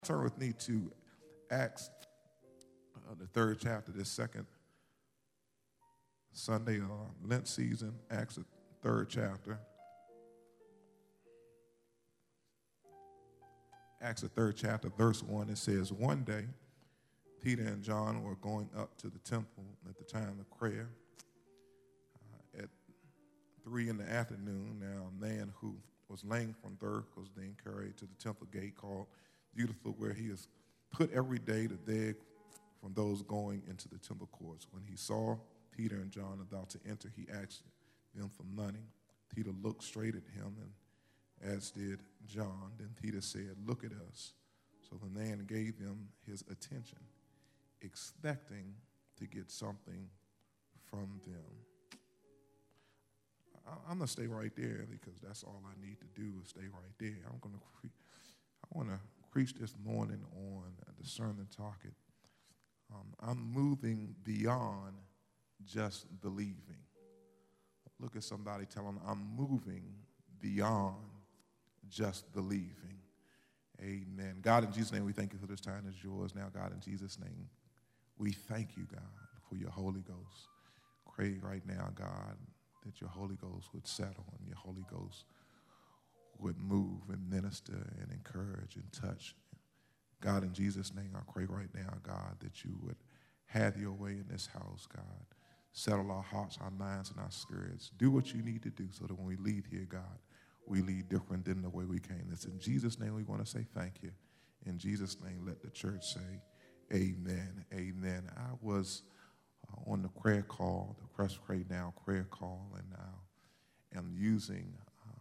Turn with me to Acts, the third chapter, this second Sunday Lent season, Acts, the third chapter. Acts, the third chapter, verse 1, it says, "One day, Peter and John were going up to the temple at the time of prayer. At 3 in the afternoon, now a man who was lame from birth was being carried to the temple gate called Beautiful, where he is put every day to beg from those going into the temple courts. When he saw Peter and John about to enter, he asked them for money. Peter looked straight at him, and as did John. Then Peter said, 'Look at us.' So the man gave them his attention, expecting to get something from them." I'm going to stay right there because that's all I need to do is stay right there. I want to preach this morning on the sermon topic. I'm moving beyond just believing. Look at somebody, tell them, I'm moving beyond just believing. Amen. God, in Jesus' name, we thank you for this time is yours. Now, God, in Jesus' name, we thank you, God, for your Holy Ghost. Pray right now, God, that your Holy Ghost would settle and your Holy Ghost would move and minister and encourage and touch. God, in Jesus' name, I pray right now, God, that you would have your way in this house, God. Settle our hearts, our minds, and our spirits. Do what you need to do so that when we leave here, God, we leave different than the way we came. It's in Jesus' name we want to say thank you. In Jesus' name, let the church say amen. Amen. I was on the prayer call, the Press Pray Now prayer call, and I am using,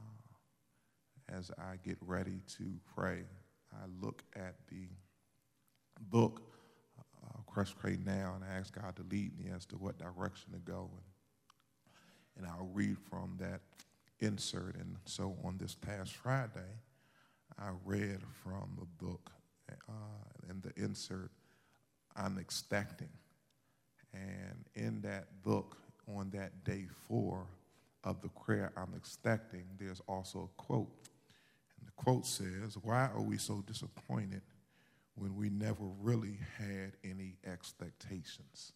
as I get ready to pray, I look at the book, Press Pray Now, and I ask God to lead me as to what direction to go. And I'll read from that insert. And so on this past Friday, I read from the book, in the insert, I'm Expecting. And in that book, on that day 4 of the prayer I'm expecting, there's also a quote. And the quote says, "Why are we so disappointed when we never really had any expectations?"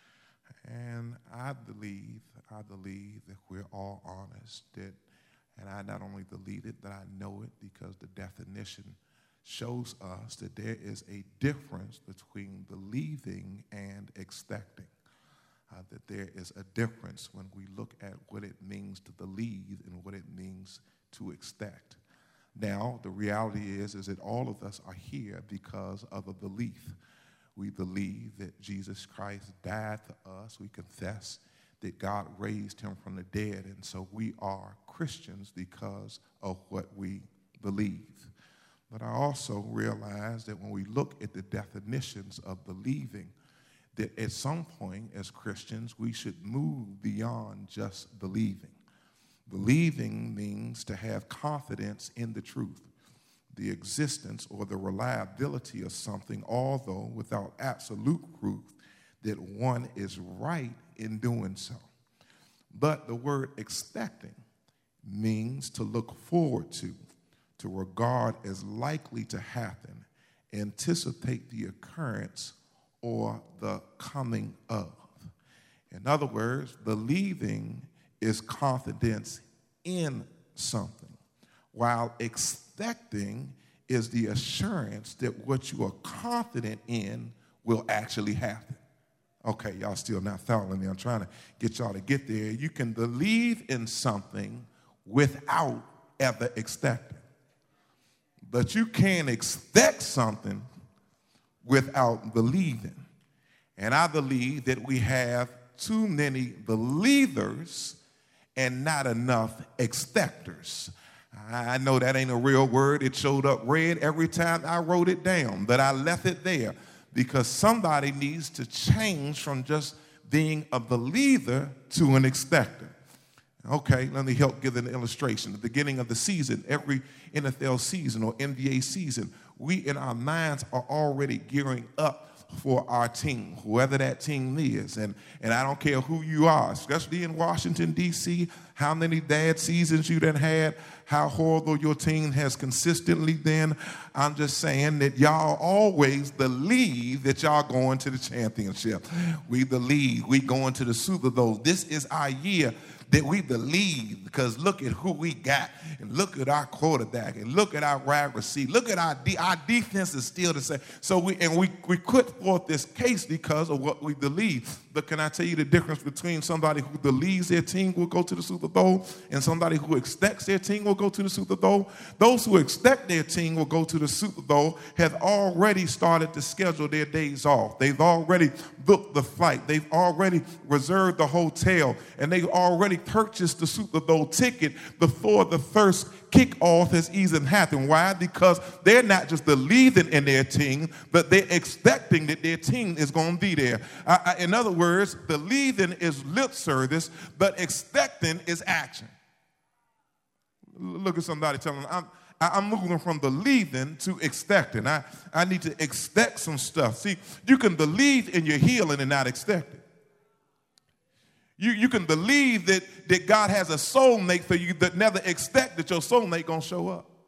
And I believe that we're all honest, and I not only believe it, but I know it because the definition shows us that there is a difference between believing and expecting. That there is a difference when we look at what it means to believe and what it means to expect. Now, the reality is that all of us are here because of a belief. We believe that Jesus Christ died for us. We confess that God raised him from the dead, and so we are Christians because of what we believe. But I also realize that when we look at the definitions of believing, that at some point as Christians, we should move beyond just believing. Believing means to have confidence in the truth, the existence or the reliability of something, although without absolute proof that one is right in doing so. But the word expecting means to look forward to regard as likely to happen, anticipate the occurrence or the coming of. In other words, believing is confidence in something, while expecting is the assurance that what you are confident in will actually happen. Okay, y'all still not following me. I'm trying to get y'all to get there. You can believe in something without ever expecting. But you can't expect something without believing. And I believe that we have too many believers and not enough expectors. I know that ain't a real word. It showed up red every time I wrote it down, but I left it there because somebody needs to change from just being a believer to an expector. Okay, let me help give an illustration. The beginning of the season, every NFL season or NBA season, we in our minds are already gearing up for our team, whoever that team is. And I don't care who you are, especially in Washington, D.C., how many bad seasons you done had, how horrible your team has consistently been. I'm just saying that y'all always believe that y'all going to the championship. We believe we going to the Super Bowl. This is our year that we believe, because look at who we got, and look at our quarterback, and look at our wide receiver. Look at our defense is still the same. So we put forth this case because of what we believe. But can I tell you the difference between somebody who believes their team will go to the Super Bowl and somebody who expects their team will go to the Super Bowl? Those who expect their team will go to the Super Bowl have already started to schedule their days off. They've already booked the flight. They've already reserved the hotel, and they've already purchased the Super Bowl ticket before the first kickoff has even happened. Why? Because they're not just believing in their team, but they're expecting that their team is going to be there. In other words, believing is lip service, but expecting is action. Look at somebody, tell them, I'm moving from believing to expecting. I need to expect some stuff. See, you can believe in your healing and not expect it. You can believe that God has a soulmate for you, but never expect that your soulmate going to show up.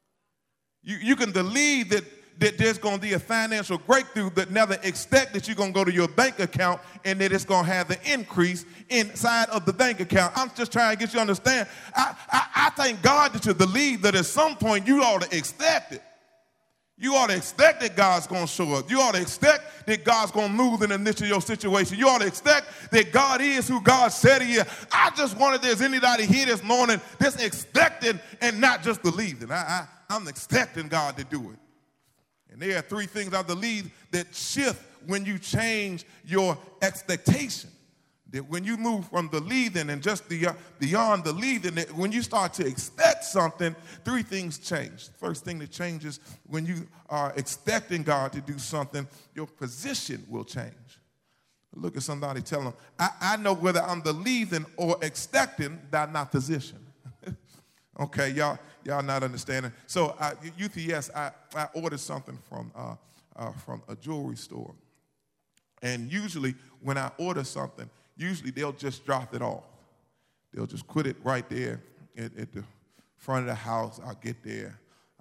You can believe that there's going to be a financial breakthrough, but never expect that you're going to go to your bank account and that it's going to have the increase inside of the bank account. I'm just trying to get you to understand. I thank God that you believe that at some point you ought to expect it. You ought to expect that God's going to show up. You ought to expect that God's going to move in the midst of your situation. You ought to expect that God is who God said he is. I just wonder if there's anybody here this morning that's expecting and not just believing. I'm expecting God to do it. And there are three things I believe that shift when you change your expectation. That when you move from believing and just beyond believing, that when you start to expect something, three things change. First thing that changes when you are expecting God to do something, your position will change. Look at somebody, tell them, I know whether I'm believing or expecting by my position. Okay, y'all not understanding. So UPS, I ordered something from a jewelry store. And usually when I order something, usually they'll just drop it off. They'll just put it right there at the front of the house. I'll get there,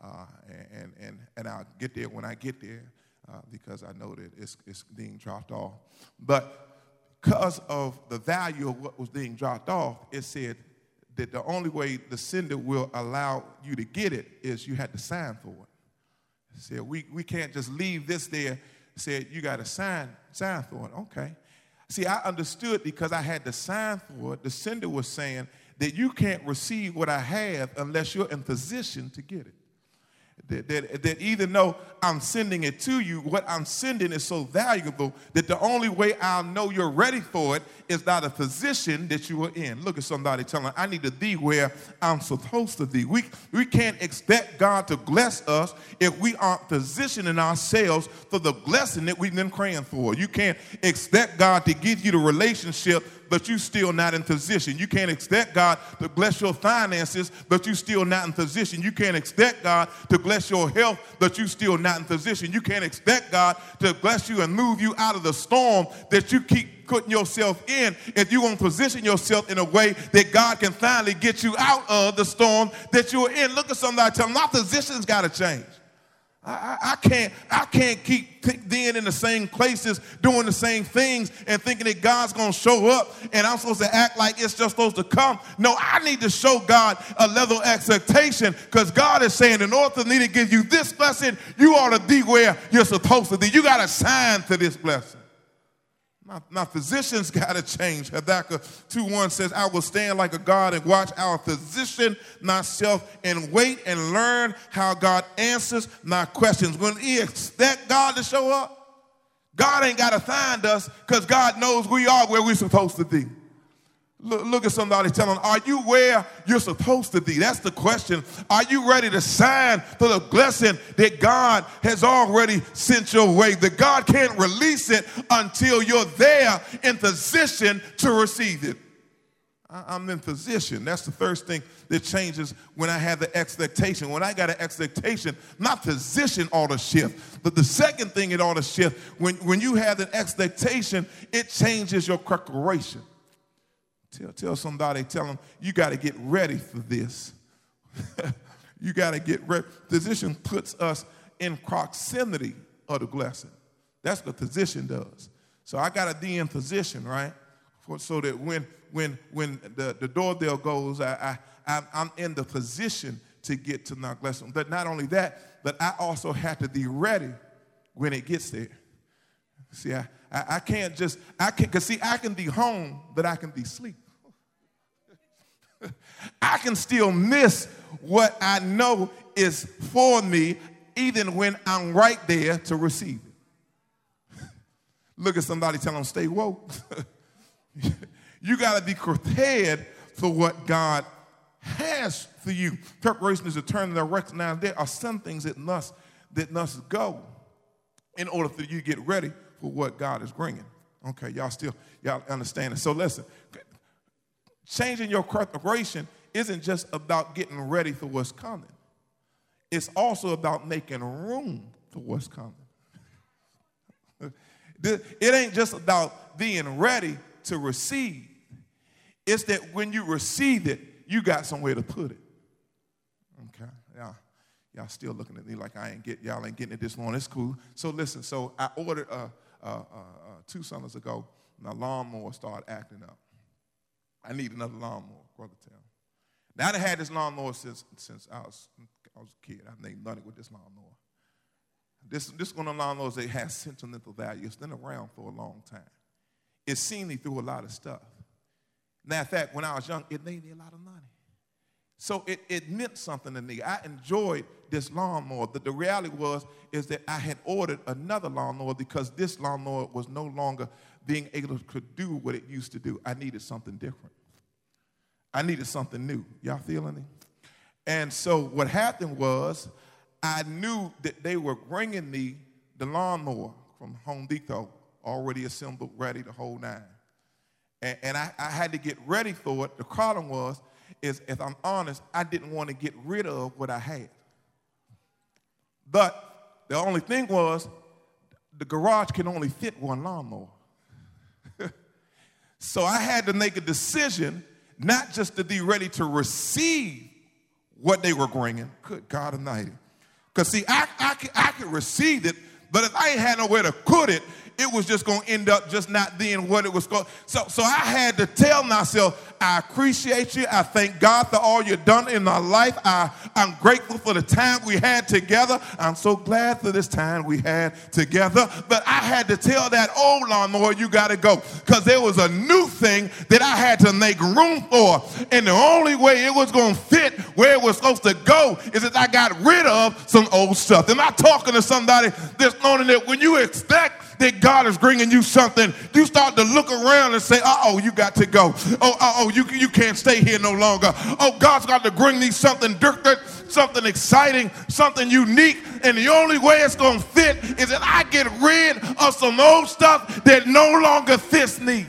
and I'll get there when I get there because I know that it's being dropped off. But because of the value of what was being dropped off, it said that the only way the sender will allow you to get it is you had to sign for it. It said, we can't just leave this there. It said, you got to sign for it. Okay. See, I understood because I had to sign for it. The sender was saying that you can't receive what I have unless you're in position to get it. That even though I'm sending it to you, what I'm sending is so valuable that the only way I'll know you're ready for it is by the position that you are in. Look at somebody telling, I need to be where I'm supposed to be. We can't expect God to bless us if we aren't positioning ourselves for the blessing that we've been praying for. You can't expect God to give you the relationship, but you still not in position. You can't expect God to bless your finances, but you still not in position. You can't expect God to bless your health, but you still not in position. You can't expect God to bless you and move you out of the storm that you keep putting yourself in if you won't position yourself in a way that God can finally get you out of the storm that you're in. Look at somebody, tell them, my position's got to change. I can't keep being in the same places, doing the same things, and thinking that God's going to show up and I'm supposed to act like it's just supposed to come. No, I need to show God a level of expectation because God is saying in order for me to give you this blessing, you ought to be where you're supposed to be. You got to sign to this blessing. My physician's got to change. Habakkuk 2:1 says, I will stand like a God and watch our physician myself and wait and learn how God answers my questions. When we expect God to show up, God ain't got to find us because God knows we are where we're supposed to be. Look at somebody, tell them, are you where you're supposed to be? That's the question. Are you ready to sign for the blessing that God has already sent your way? That God can't release it until you're there in position to receive it. I'm in position. That's the first thing that changes when I have the expectation. When I got an expectation, my position ought to shift. But the second thing it ought to shift, when you have an expectation, it changes your preparation. Tell somebody, tell them, you got to get ready for this. You got to get ready. Position puts us in proximity of the blessing. That's what position does. So I got to be in position, right? So that when the doorbell goes, I'm in the position to get to my blessing. But not only that, but I also have to be ready when it gets there. See, I can't just, because see, I can be home, but I can be asleep. I can still miss what I know is for me, even when I'm right there to receive it. Look at somebody, tell them, stay woke. You got to be prepared for what God has for you. Preparation is determined to recognize there are some things that must go in order for you to get ready for what God is bringing. Okay, y'all understand it. So listen, changing your preparation isn't just about getting ready for what's coming. It's also about making room for what's coming. It ain't just about being ready to receive. It's that when you receive it, you got somewhere to put it. Okay, y'all still looking at me like y'all ain't getting it this morning. It's cool. So listen, so I ordered 2 summers ago, my lawnmower started acting up. I need another lawnmower, Brother Tim. Now I had this lawnmower since I was a kid. I've made money with this lawnmower. This one of the lawnmowers that has sentimental value. It's been around for a long time. It's seen me through a lot of stuff. Matter of fact, when I was young, it made me a lot of money. So it meant something to me. I enjoyed this lawnmower. But the reality is that I had ordered another lawnmower because this lawnmower was no longer being able to do what it used to do. I needed something different. I needed something new. Y'all feeling me? And so what happened was I knew that they were bringing me the lawnmower from Home Depot, already assembled, ready to hold 9. And I had to get ready for it. The problem is, if I'm honest, I didn't want to get rid of what I had. But the only thing was, the garage can only fit one lawnmower. So I had to make a decision, not just to be ready to receive what they were bringing. Good God Almighty. Because see, I could receive it, but if I ain't had nowhere to put it, it was just going to end up just not being what it was going. So I had to tell myself, I appreciate you. I thank God for all you've done in my life. I'm grateful for the time we had together. I'm so glad for this time we had together. But I had to tell that old lawnmower, you got to go. Because there was a new thing that I had to make room for. And the only way it was going to fit where it was supposed to go is that I got rid of some old stuff. Am I talking to somebody this morning that when you expect that God is bringing you something, you start to look around and say, you got to go. You can't stay here no longer. God's got to bring me something different, something exciting, something unique, and the only way it's going to fit is that I get rid of some old stuff that no longer fits me.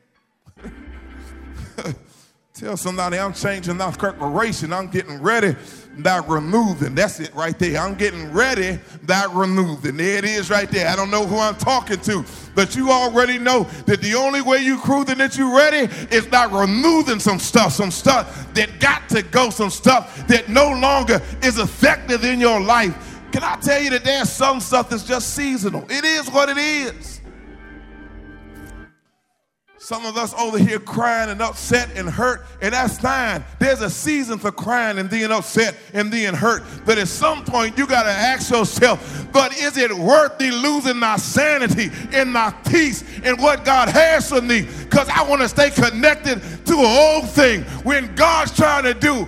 Tell somebody, I'm changing my preparation. I'm getting ready by removing. That's it right there. I'm getting ready by removing. There it is right there. I don't know who I'm talking to, but you already know that the only way you cruising that you ready is by removing some stuff that got to go, some stuff that no longer is effective in your life. Can I tell you that there's some stuff that's just seasonal? It is what it is. Some of us over here crying and upset and hurt, and that's fine. There's a season for crying and being upset and being hurt. But at some point, you got to ask yourself, but is it worth me losing my sanity and my peace and what God has for me? Because I want to stay connected to an old thing when God's trying to do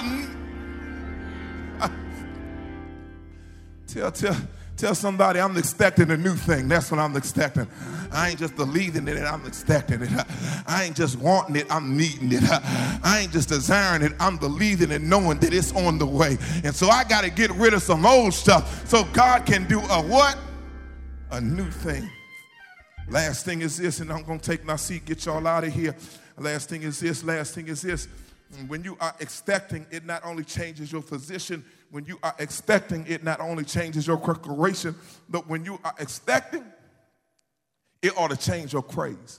Tell somebody I'm expecting a new thing. That's what I'm expecting. I ain't just believing it, I'm expecting it. I ain't just wanting it, I'm needing it. I ain't just desiring it, I'm believing and knowing that it's on the way. And so I got to get rid of some old stuff so God can do a what? A new thing. Last thing is this, and I'm going to take my seat, get y'all out of here. Last thing is this. When you are expecting, it not only changes your position. When you are expecting, it not only changes your preparation, but when you are expecting, it ought to change your praise.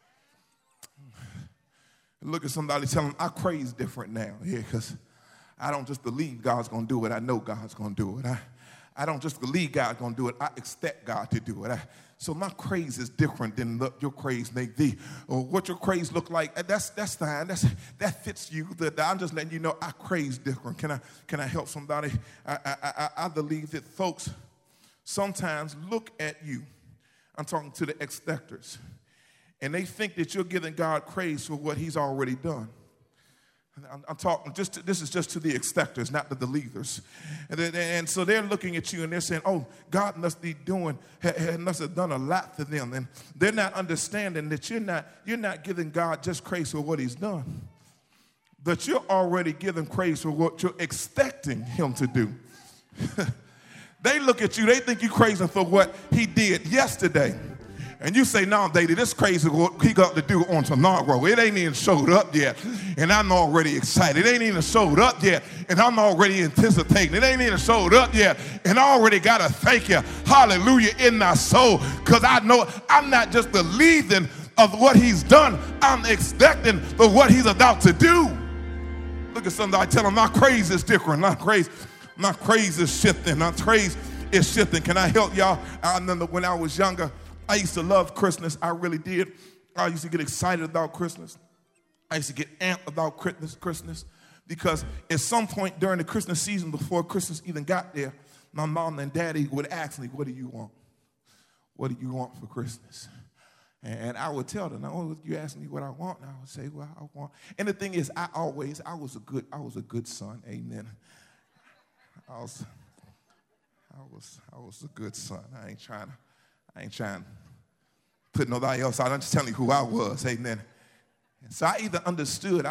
Look at somebody, tell them, I praise different now. Yeah, because I don't just believe God's going to do it. I know God's going to do it. I don't just believe God's going to do it. I expect God to do it. So my praise is different than your praise may be. Or what your praise look like, that's fine. That fits you. I'm just letting you know I praise different. Can I help somebody? I believe that folks sometimes look at you. I'm talking to the expectors. And they think that you're giving God praise for what he's already done. I'm talking, this is just to the expectors, not the believers. And so they're looking at you and they're saying, oh, God must have done a lot for them. And they're not understanding that you're not giving God just praise for what he's done, but you're already giving praise for what you're expecting him to do. They look at you, they think you're crazy for what he did yesterday. And you say, no, Daddy, this crazy what he got to do on tomorrow. It ain't even showed up yet, and I'm already excited. It ain't even showed up yet, and I'm already anticipating. It ain't even showed up yet, and I already got to thank you, hallelujah, in my soul, because I know I'm not just believing of what he's done. I'm expecting for what he's about to do. Look at somebody, tell them my praise is different. My praise is shifting. My praise is shifting. Can I help y'all? I remember when I was younger, I used to love Christmas. I really did. I used to get excited about Christmas. I used to get amped about Christmas because at some point during the Christmas season, before Christmas even got there, my mom and daddy would ask me, what do you want? What do you want for Christmas? And I would tell them, oh, you ask me what I want, and I would say, well, I want. And the thing is, I was a good son. Amen. I was a good son. I ain't trying to put nobody else out. I'm just telling you who I was. Amen. And so I understood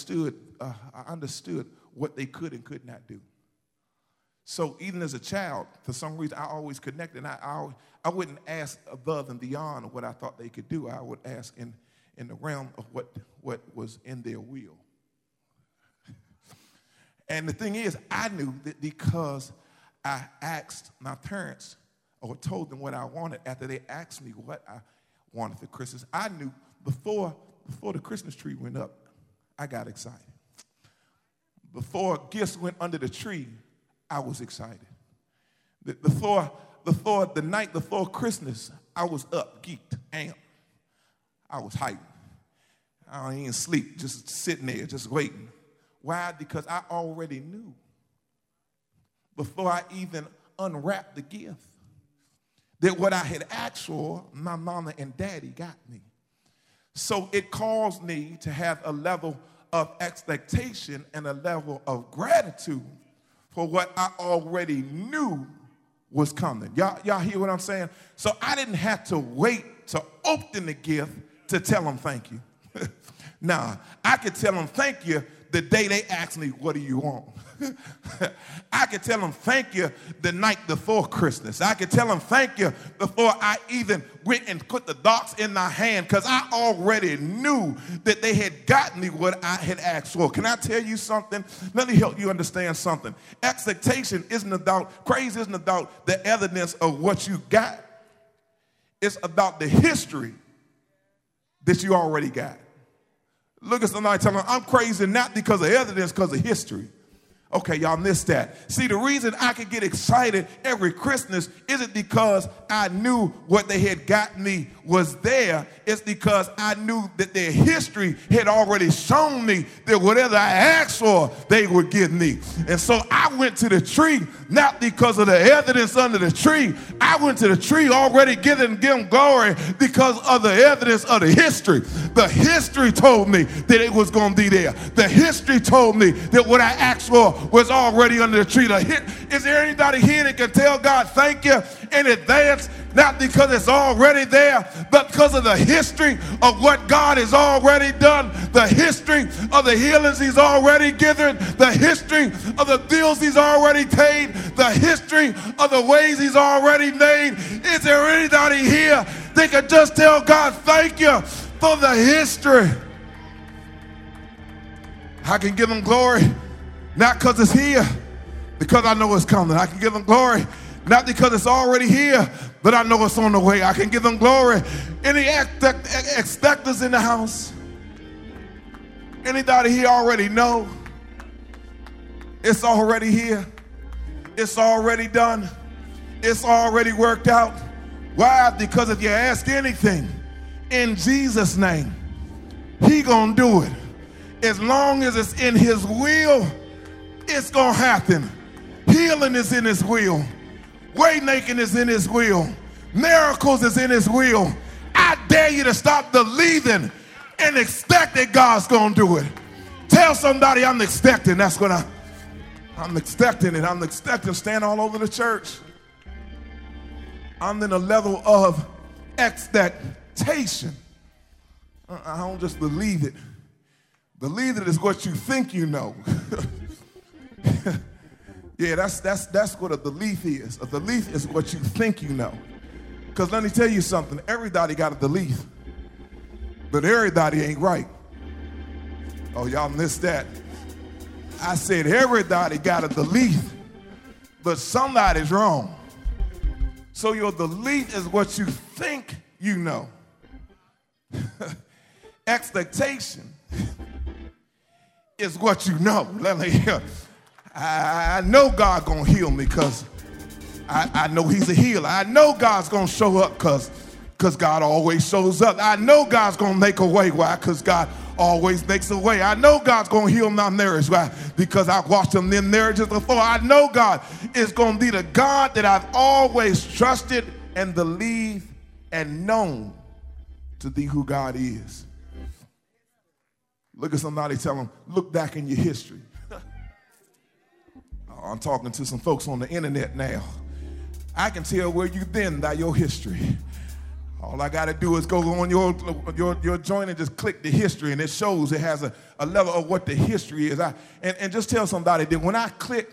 what they could and could not do. So even as a child, for some reason, I always connected. I wouldn't ask above and beyond what I thought they could do. I would ask in the realm of what was in their will. And the thing is, I knew that because I asked my parents or told them what I wanted after they asked me what I wanted for Christmas, I knew before the Christmas tree went up, I got excited. Before gifts went under the tree, I was excited. Before the night before Christmas, I was up, geeked, amped. I was hyped. I didn't even sleep, just sitting there, just waiting. Why? Because I already knew before I even unwrapped the gift that what I had asked for, my mama and daddy got me. So it caused me to have a level of expectation and a level of gratitude for what I already knew was coming. Y'all hear what I'm saying? So I didn't have to wait to open the gift to tell them thank you. Nah, I could tell them thank you the day they asked me, what do you want? I could tell them thank you the night before Christmas. I could tell them thank you before I even went and put the dots in my hand, because I already knew that they had gotten me what I had asked for. Can I tell you something? Let me help you understand something. Expectation praise isn't about the evidence of what you got. It's about the history that you already got. Look at somebody telling them, I'm crazy not because of evidence, because of history. Okay, y'all missed that. See, the reason I could get excited every Christmas isn't because I knew what they had got me was there. It's because I knew that their history had already shown me that whatever I asked for, they would give me. And so I went to the tree, not because of the evidence under the tree. I went to the tree already giving them glory because of the evidence of the history. The history told me that it was going to be there. The history told me that what I asked for was already under the tree. Is there anybody here that can tell God thank you in advance? Not because it's already there, but because of the history of what God has already done, the history of the healings he's already given, the history of the bills he's already paid, the history of the ways he's already made. Is there anybody here they could just tell God, thank you for the history. I can give him glory, not because it's here, because I know it's coming. I can give him glory, not because it's already here, but I know it's on the way. I can give him glory. Any expectors in the house? Anybody here already know? It's already here. It's already done. It's already worked out. Why? Because if you ask anything in Jesus' name, he gonna do it. As long as it's in his will, it's gonna happen. Healing is in his will. Way making is in his will. Miracles is in his will. I dare you to stop believing and expect that God's gonna do it. Tell somebody, I'm expecting. That's what I'm expecting it. I'm expecting to stand all over the church. I'm in a level of expectation. I don't just believe it. Believe it is what you think you know. Yeah, that's what a belief is. A belief is what you think you know. Because let me tell you something. Everybody got a belief. But everybody ain't right. Oh, y'all missed that. I said everybody got a belief, but somebody's wrong. So your belief is what you think you know. Expectation is what you know. I know God gonna heal me because I know he's a healer. I know God's gonna show up because God always shows up. I know God's gonna make a way. Why? Because God always makes a way. I know God's gonna heal my marriage. Why? Because I've watched them in marriages before. I know God is gonna be the God that I've always trusted and believed and known to be who God is. Look at somebody, tell them, look back in your history. I'm talking to some folks on the internet now. I can tell where you've been by your history. All I got to do is go on your joint and just click the history, and it shows it has a level of what the history is. And just tell somebody that when I click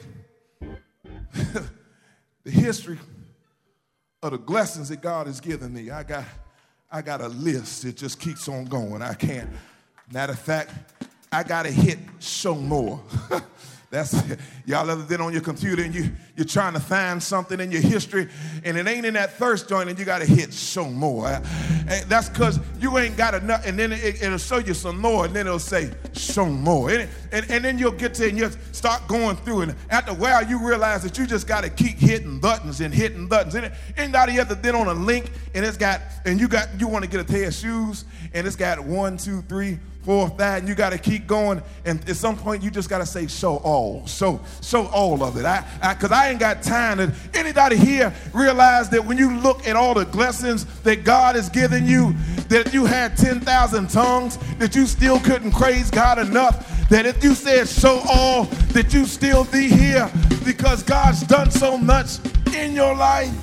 the history of the blessings that God has given me, I got a list. It just keeps on going. I can't. Matter of fact, I got to hit show more. That's y'all ever been on your computer and you're trying to find something in your history and it ain't in that first joint and you got to hit show more. And that's because you ain't got enough, and then it'll show you some more, and then it'll say show more. And then you'll get to it and you'll start going through, and after a while you realize that you just got to keep hitting buttons and hitting buttons. And anybody ever been on a link and you want to get a pair of shoes and it's got 1, 2, 3, 4, 5, and you got to keep going, and at some point you just got to say show all of it. Because I ain't got time. And anybody here realize that when you look at all the blessings that God has given you, that you had 10,000 tongues, that you still couldn't praise God enough, that if you said show all, that you still be here because God's done so much in your life?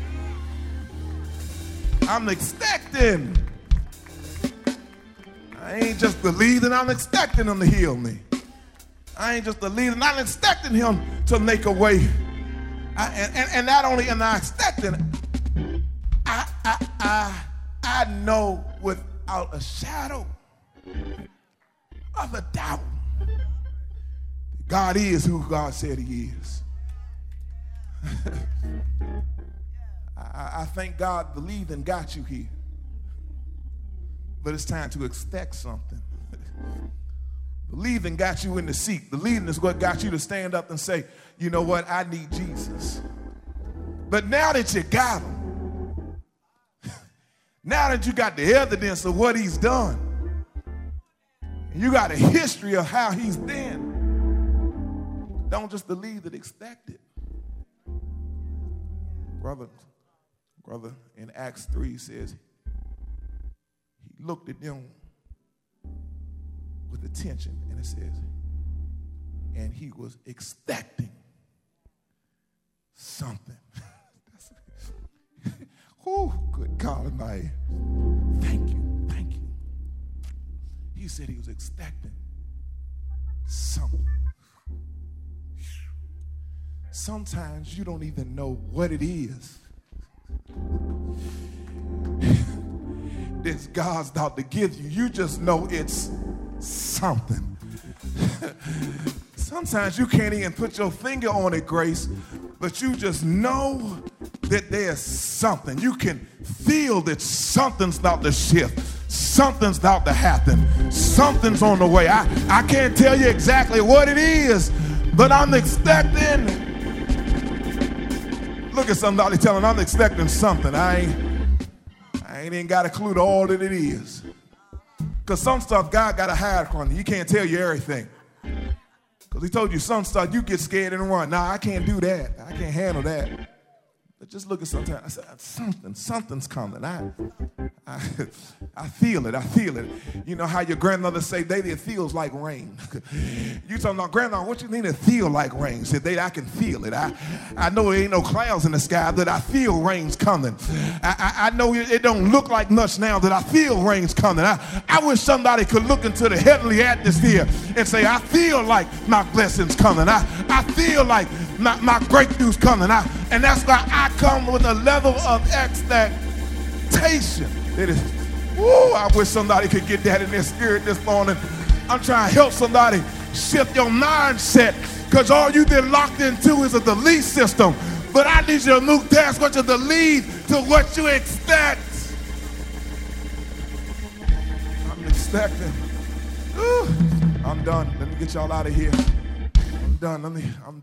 I'm expecting. I ain't just believing, I'm expecting him to heal me. I ain't just believing, I'm expecting him to make a way. And not only am I expecting, I know without a shadow of a doubt God is who God said he is. I thank God believing got you here. But it's time to expect something. Believing got you in the seat. Believing is what got you to stand up and say, you know what, I need Jesus. But now that you got him, now that you got the evidence of what he's done, and you got a history of how he's been, don't just believe it, expect it. Brother in Acts 3 says, he looked at them with attention, and it says, and he was expecting something. Oh, good God Almighty. Thank you. He said he was expecting something. Sometimes you don't even know what it is. that God's about to give you. You just know it's something. Sometimes you can't even put your finger on it, Grace, but you just know that there's something. You can feel that something's about to shift. Something's about to happen. Something's on the way. I can't tell you exactly what it is, but I'm expecting. Look at somebody telling, I'm expecting something. I ain't even got a clue to all that it is. Because some stuff God got to hide from you. He can't tell you everything. Because he told you some stuff, you get scared and run. Nah, I can't do that. I can't handle that. But just look at sometimes. I said, something's coming. I feel it. I feel it. You know how your grandmother say, baby, it feels like rain. You talking about, grandma, what you mean it feel like rain? Said, I can feel it. I know there ain't no clouds in the sky, but I feel rain's coming. I know it don't look like much now, that I feel rain's coming. I wish somebody could look into the heavenly atmosphere and say, I feel like my blessing's coming. I feel like my breakthrough's coming. And that's why I come with a level of expectation. It is, woo, I wish somebody could get that in their spirit this morning. I'm trying to help somebody shift your mindset, because all you've been locked into is a delete system. But I need you to move past what you delete to what you expect. I'm expecting. Ooh, I'm done. Let me get y'all out of here. I'm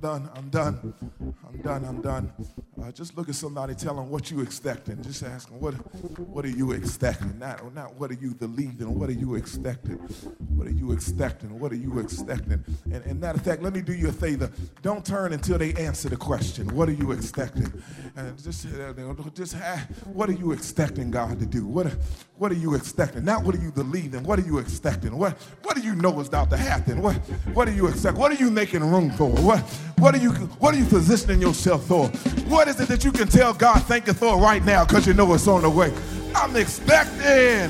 done. Just look at somebody, tell them what you expecting. Just ask them, what are you expecting? Not what are you believing, what are you expecting? What are you expecting? What are you expecting? And matter of fact, let me do you a favor. Don't turn until they answer the question. What are you expecting? And just what are you expecting God to do? What are you expecting? Not what are you believing? What are you expecting? What do you know is about to happen? What are you expecting? What are you making room for? What are you positioning yourself for? What is it that you can tell God thank you for right now, because you know it's on the way? I'm expecting.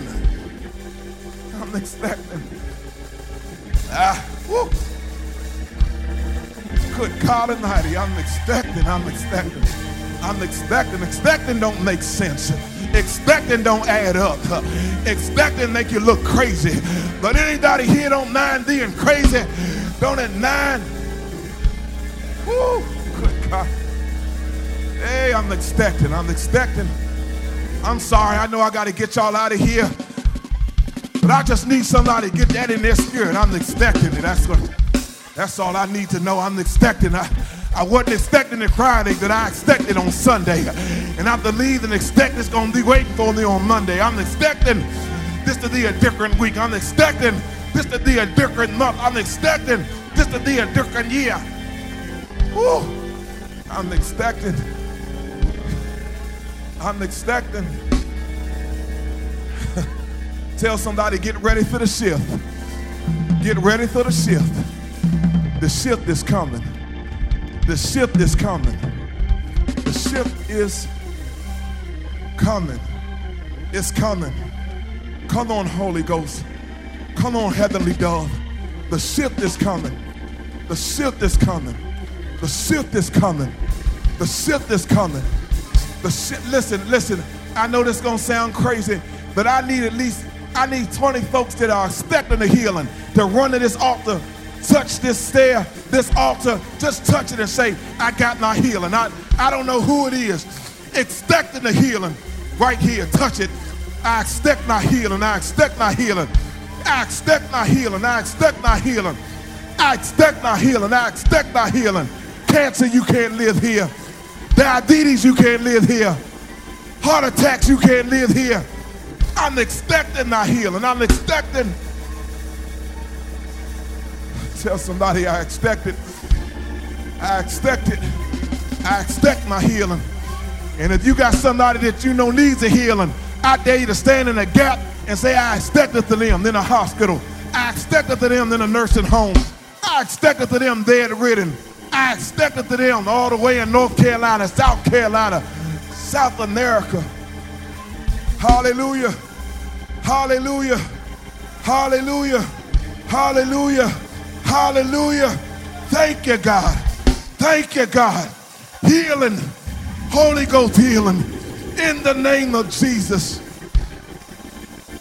Woo. Good God Almighty, I'm expecting. Expecting don't make sense. Expecting don't add up. Expecting make you look crazy. But anybody here don't mind being crazy? Don't it mind? Woo, good God. Hey, I'm expecting. I'm sorry, I know I got to get y'all out of here, but I just need somebody to get that in their spirit. I'm expecting it. That's all I need to know. I'm expecting. I wasn't expecting it Friday, but I expected on Sunday. And I believe and expect it's going to be waiting for me on Monday. I'm expecting this to be a different week. I'm expecting this to be a different month. I'm expecting this to be a different year. Woo. I'm expecting. Tell somebody, get ready for the shift. Get ready for the shift. The shift is coming. The shift is coming. The shift is coming. It's coming. Come on, Holy Ghost. Come on, Heavenly Dove. The shift is coming. The shift is coming. The shift is coming. The shift is coming. Listen. I know this is going to sound crazy, but I need 20 folks that are expecting the healing to run to this altar, touch this altar, just touch it and say, I got my healing. I don't know who it is. Expecting the healing right here. Touch it. I expect my healing. I expect my healing. I expect my healing. I expect my healing. I expect my healing. I expect my healing. Cancer, you can't live here. Diabetes, you can't live here. Heart attacks, you can't live here. I'm expecting my healing. I'm expecting. Tell somebody, I expect it. I expect it. I expect my healing. And if you got somebody that you know needs a healing, I dare you to stand in a gap and say, I expect it to them in a hospital. I expect it to them in a nursing home. I expect it to them bedridden. I expect it to them all the way in North Carolina, South Carolina, South America. Hallelujah. Hallelujah. Hallelujah. Hallelujah. Hallelujah. Thank you, God. Thank you, God. Healing. Holy Ghost healing. In the name of Jesus.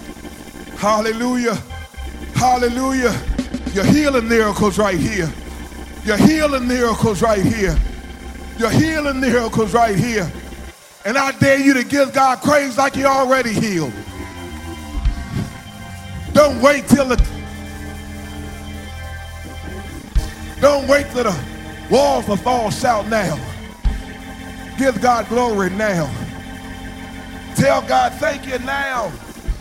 Hallelujah. Hallelujah. Your healing miracles right here. Your healing miracles right here. Your healing miracles right here. And I dare you to give God praise like He already healed. Don't wait till the walls will fall. Shout now. Give God glory now. Tell God thank you now.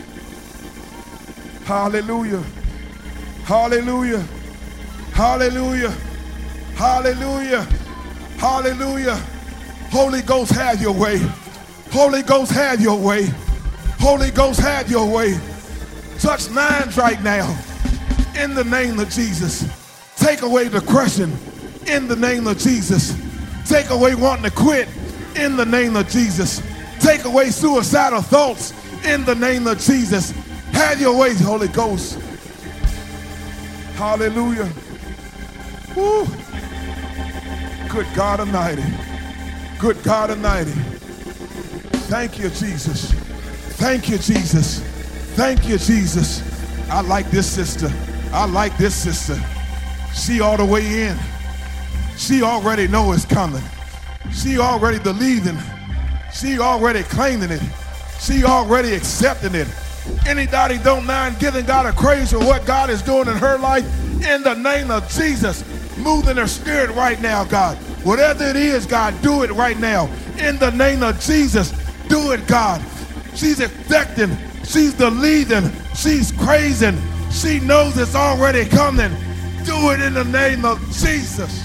Hallelujah. Hallelujah. Hallelujah. Hallelujah. Hallelujah. Holy Ghost, have your way. Holy Ghost, have your way. Holy Ghost, have your way. Touch minds right now in the name of Jesus. Take away depression in the name of Jesus. Take away wanting to quit in the name of Jesus. Take away suicidal thoughts in the name of Jesus. Have your way, Holy Ghost. Hallelujah. Woo. Good God Almighty. Good God Almighty. Thank you, Jesus. Thank you, Jesus. Thank you, Jesus. I like this sister. I like this sister. She all the way in. She already know it's coming. She already believing. She already claiming it. She already accepting it. Anybody don't mind giving God a praise for what God is doing in her life in the name of Jesus. Move in her spirit right now, God. Whatever it is, God, do it right now. In the name of Jesus, do it, God. She's expecting. She's believing. She's praising. She knows it's already coming. Do it in the name of Jesus.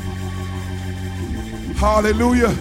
Hallelujah.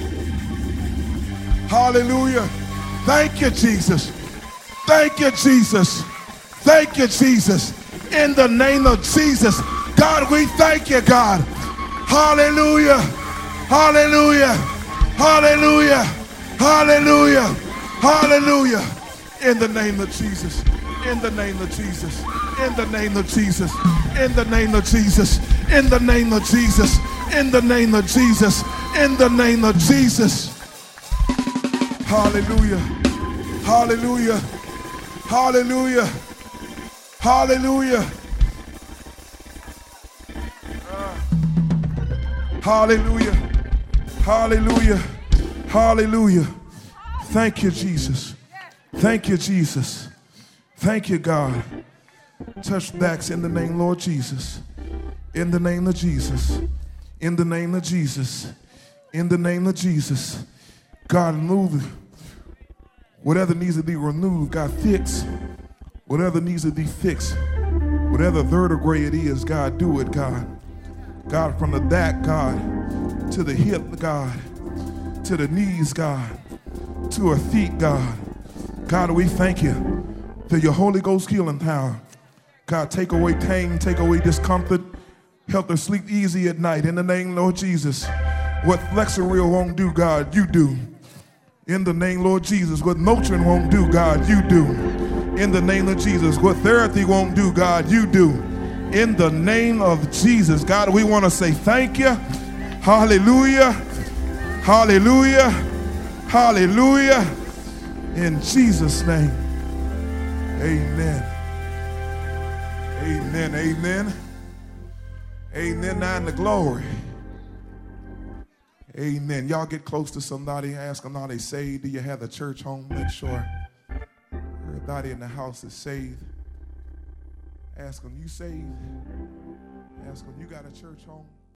Hallelujah. Thank you, Jesus. Thank you, Jesus. Thank you, Jesus. In the name of Jesus. God, we thank you, God. Hallelujah. Hallelujah. Hallelujah. Hallelujah. Hallelujah. In the name of Jesus. In the name of Jesus. In the name of Jesus. In the name of Jesus. In the name of Jesus. In the name of Jesus. In the name of Jesus. Hallelujah. Hallelujah. Hallelujah. Hallelujah. Hallelujah. Hallelujah. Hallelujah. Thank you, Jesus. Thank you, Jesus. Thank you, God. Touch backs in the name, Lord Jesus. In the name of Jesus. In the name of Jesus. In the name of Jesus. God, move whatever needs to be renewed. God, fix whatever needs to be fixed. Whatever vertebrae it is, God, do it, God. God, from the back, God, to the hip, God, to the knees, God, to our feet, God. God, we thank you for your Holy Ghost healing power. God, take away pain, take away discomfort. Help her sleep easy at night. In the name, Lord Jesus. What Flexeril won't do, God, you do. In the name, Lord Jesus. What Motrin won't do, God, you do. In the name of Jesus. What therapy won't do, God, you do. In the name of Jesus. God, we want to say thank you. Hallelujah. Hallelujah. Hallelujah. In Jesus' name. Amen. Amen. Amen. Amen. Now in the glory. Amen. Y'all get close to somebody, ask them, are they saved? Do you have a church home? Make sure everybody in the house is saved. Ask them, you saved? Ask them, you got a church home?